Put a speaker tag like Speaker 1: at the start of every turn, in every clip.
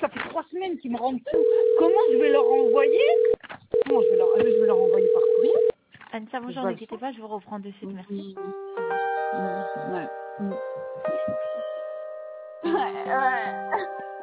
Speaker 1: Ça fait 3 semaines qu'ils me rendent fou. Comment je vais leur envoyer? Comment je vais leur envoyer par courrier?
Speaker 2: Anissa, bonjour, n'inquiétez pas, je vous reprends de suite, merci.
Speaker 1: Ouais. Ouais.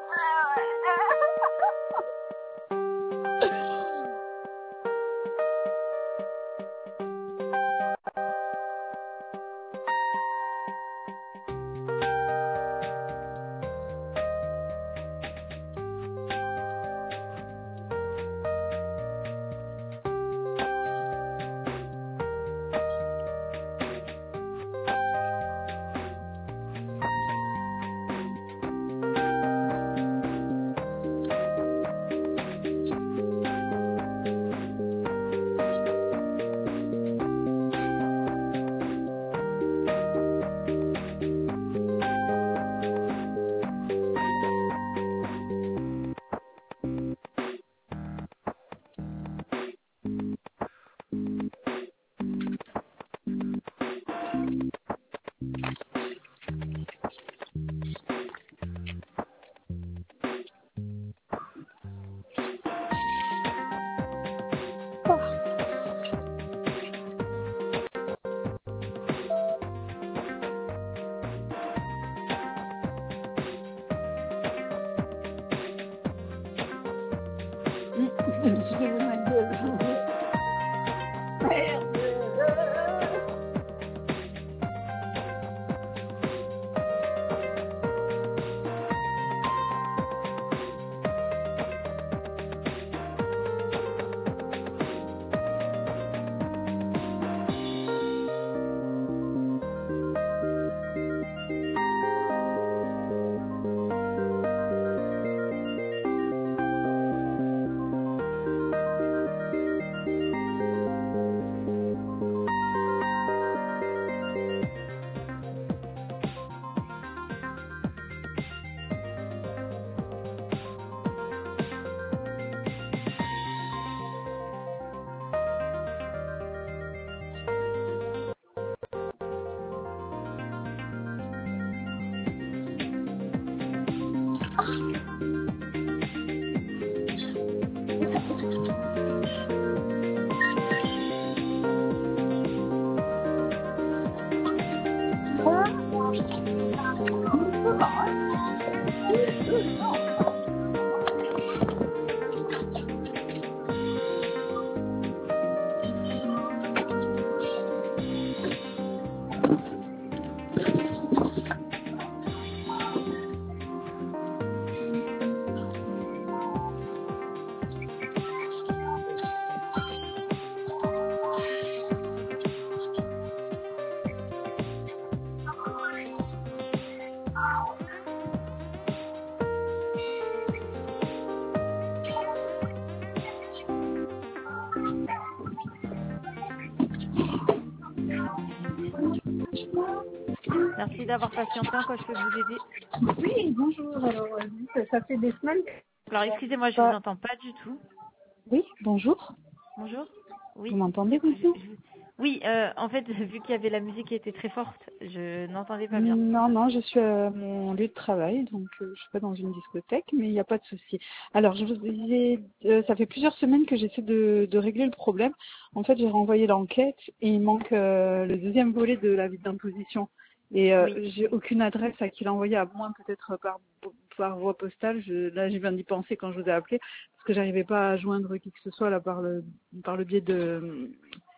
Speaker 2: Merci d'avoir patienté, en quoi je peux vous aider?
Speaker 1: Oui, bonjour. Alors, ça fait des semaines.
Speaker 2: Alors, excusez-moi, je vous entends pas du tout.
Speaker 1: Oui, bonjour.
Speaker 2: Bonjour? Oui.
Speaker 1: Vous m'entendez, bonjour?
Speaker 2: Oui, en fait, vu qu'il y avait la musique qui était très forte, je n'entendais pas bien.
Speaker 1: Non, je suis à mon lieu de travail, donc je suis pas dans une discothèque, mais il n'y a pas de souci. Alors, je vous disais, ça fait plusieurs semaines que j'essaie de régler le problème. En fait, j'ai renvoyé l'enquête et il manque le deuxième volet de l'avis d'imposition. Et
Speaker 2: Oui.
Speaker 1: j'ai aucune adresse à qui l'envoyer, à moins peut-être par voie postale. Là, je viens d'y penser quand je vous ai appelé, parce que j'arrivais pas à joindre qui que ce soit là par le biais de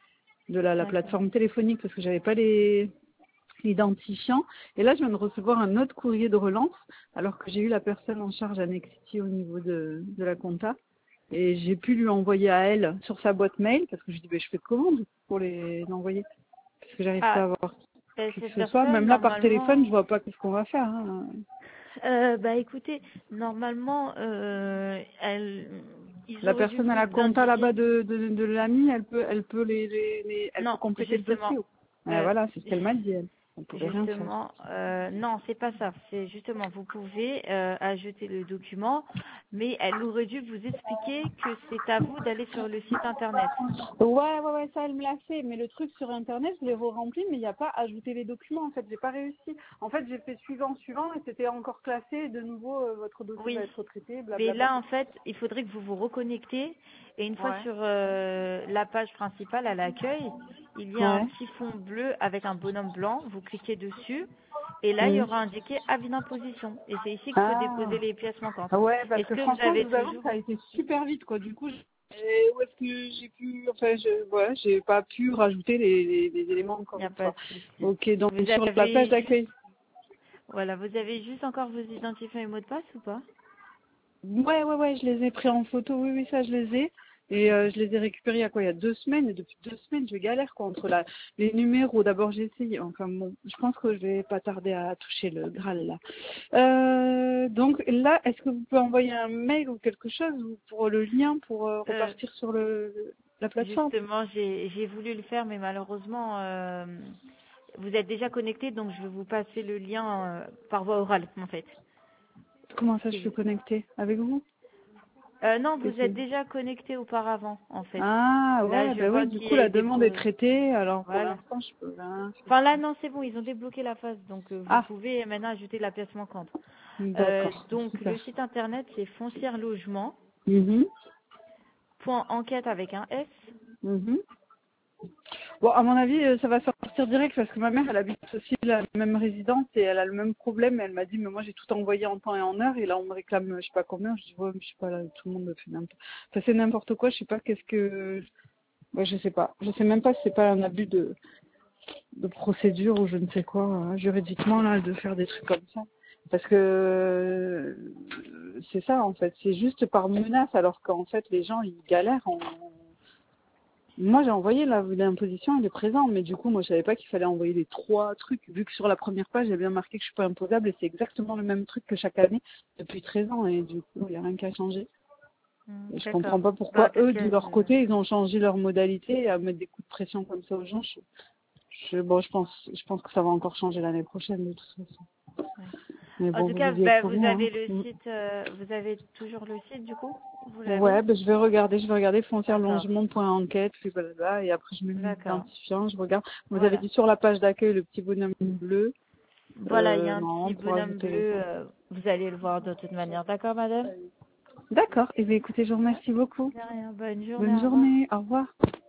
Speaker 1: la plateforme téléphonique, parce que j'avais pas l'identifiant. Et là, je viens de recevoir un autre courrier de relance, alors que j'ai eu la personne en charge à Nexity au niveau de la compta. Et j'ai pu lui envoyer à elle sur sa boîte mail, parce que je dis, je fais de commande pour les envoyer, parce que j'arrive pas à avoir qui que ce soit. Même là, par téléphone, je vois pas qu'est-ce qu'on va faire. Hein.
Speaker 2: Écoutez, normalement,
Speaker 1: La personne à la compta là-bas de l'ami, elle peut compléter le dossier. Voilà, c'est ce qu'elle m'a dit, elle. On pouvait rien faire.
Speaker 2: Justement, non, c'est pas ça. C'est justement, vous pouvez ajouter le document, mais elle aurait dû vous expliquer que c'est à vous d'aller sur le site internet.
Speaker 1: Ouais, ça, elle me l'a fait. Mais le truc sur Internet, je l'ai re-rempli, mais il n'y a pas ajouté les documents. En fait, j'ai pas réussi. En fait, j'ai fait suivant, et c'était encore classé. De nouveau, votre dossier va
Speaker 2: Oui,
Speaker 1: être traité,
Speaker 2: mais
Speaker 1: blablabla.
Speaker 2: là, en fait, il faudrait que vous vous reconnectez et une fois
Speaker 1: Ouais.
Speaker 2: sur la page principale à l'accueil, il y a un
Speaker 1: Ouais.
Speaker 2: petit fond bleu avec un bonhomme blanc. Vous cliquez dessus et là, il y
Speaker 1: Mm.
Speaker 2: aura indiqué avis d'imposition. Et c'est ici qu'il faut
Speaker 1: Ah.
Speaker 2: déposer les pièces manquantes.
Speaker 1: Ah ouais, parce
Speaker 2: Est-ce
Speaker 1: que
Speaker 2: que vous
Speaker 1: franchement, je
Speaker 2: avez
Speaker 1: vous avoue,
Speaker 2: toujours...
Speaker 1: ça a été super vite, quoi. Du coup, où est-ce que j'ai pu, enfin, j'ai pas pu rajouter les éléments
Speaker 2: Il
Speaker 1: encore
Speaker 2: n'y a
Speaker 1: une
Speaker 2: pas
Speaker 1: fois.
Speaker 2: de souci.
Speaker 1: Ok, donc
Speaker 2: Vous
Speaker 1: sur la page
Speaker 2: avez juste...
Speaker 1: d'accueil.
Speaker 2: Voilà, vous avez juste encore vos identifiants et mots de passe ou pas?
Speaker 1: Ouais, je les ai pris en photo, oui, ça, je les ai. Et je les ai récupérés il y a quoi? Il y a 2 semaines. Et depuis 2 semaines, je galère, quoi, entre les numéros. D'abord, j'ai essayé. Enfin bon, je pense que je vais pas tarder à toucher le Graal, là. Donc là, est-ce que vous pouvez envoyer un mail ou quelque chose pour le lien pour
Speaker 2: Euh,
Speaker 1: repartir sur la plateforme?
Speaker 2: Justement, j'ai voulu le faire, mais malheureusement, vous êtes déjà connecté, donc je vais vous passer le lien par voie orale, en fait.
Speaker 1: Comment ça, je suis
Speaker 2: Si-
Speaker 1: connectée avec vous?
Speaker 2: non,
Speaker 1: C'est
Speaker 2: vous êtes
Speaker 1: c'est-
Speaker 2: déjà connecté auparavant, en fait.
Speaker 1: Ah
Speaker 2: Là,
Speaker 1: ouais,
Speaker 2: je
Speaker 1: bah
Speaker 2: vois
Speaker 1: oui, du
Speaker 2: qu'il
Speaker 1: coup
Speaker 2: y a
Speaker 1: la
Speaker 2: eu des
Speaker 1: demande est
Speaker 2: pro...
Speaker 1: traitée, alors pour
Speaker 2: Voilà.
Speaker 1: l'instant je peux rien faire.
Speaker 2: Enfin là, non, c'est bon, ils ont débloqué la phase, donc vous
Speaker 1: Ah,
Speaker 2: pouvez maintenant ajouter la pièce manquante.
Speaker 1: d'accord,
Speaker 2: Donc
Speaker 1: super.
Speaker 2: le site internet, c'est foncièrelogement.enquête
Speaker 1: Mhm,
Speaker 2: avec un S.
Speaker 1: mhm. Bon, à mon avis, ça va sortir direct parce que ma mère, elle habite aussi la même résidence et elle a le même problème. Elle m'a dit, mais moi j'ai tout envoyé en temps et en heure et là on me réclame, je sais pas combien. Je dis, ouais, mais je sais pas, là tout le monde fait n'importe. Ça c'est n'importe quoi. Je sais pas qu'est-ce que. Ouais, je sais pas. Je sais même pas si c'est pas un abus de procédure ou je ne sais quoi, juridiquement, là, de faire des trucs comme ça. Parce que c'est ça, en fait. C'est juste par menace, alors qu'en fait, les gens, ils galèrent. Moi, j'ai envoyé l'imposition, il est présent, mais du coup, moi, je savais pas qu'il fallait envoyer les 3 trucs, vu que sur la première page, il y a bien marqué que je suis pas imposable, et c'est exactement le même truc que chaque année, depuis 13 ans, et du coup, il n'y a rien qu'à changer. Et je
Speaker 2: D'accord.
Speaker 1: comprends pas
Speaker 2: Bah,
Speaker 1: pourquoi
Speaker 2: en tout
Speaker 1: eux, de
Speaker 2: cas,
Speaker 1: leur côté, ils ont changé leur modalité à mettre des coups de pression comme ça aux gens. Bon, je pense que ça va encore changer l'année prochaine de toute façon.
Speaker 2: ouais.
Speaker 1: Mais
Speaker 2: En
Speaker 1: bon,
Speaker 2: tout
Speaker 1: vous
Speaker 2: cas,
Speaker 1: y êtes
Speaker 2: bah,
Speaker 1: pour
Speaker 2: vous
Speaker 1: rien.
Speaker 2: avez le
Speaker 1: Mm.
Speaker 2: site, vous avez toujours le site du coup? Vous l'avez?
Speaker 1: Ouais, ben je vais regarder
Speaker 2: D'accord.
Speaker 1: foncièrelogement.enquête, puis voilà, et après je mets mes
Speaker 2: D'accord.
Speaker 1: identifiants, je regarde. Vous avez
Speaker 2: Voilà.
Speaker 1: dit sur la page d'accueil le petit bonhomme bleu.
Speaker 2: Voilà, il y a un
Speaker 1: Non,
Speaker 2: petit
Speaker 1: pour
Speaker 2: bonhomme
Speaker 1: ajouter les.
Speaker 2: bleu, vous allez le voir de toute manière. D'accord, madame?
Speaker 1: D'accord. Et bien écoutez, je vous remercie beaucoup.
Speaker 2: De rien. Bonne journée,
Speaker 1: Bonne
Speaker 2: au revoir.
Speaker 1: journée. Au revoir.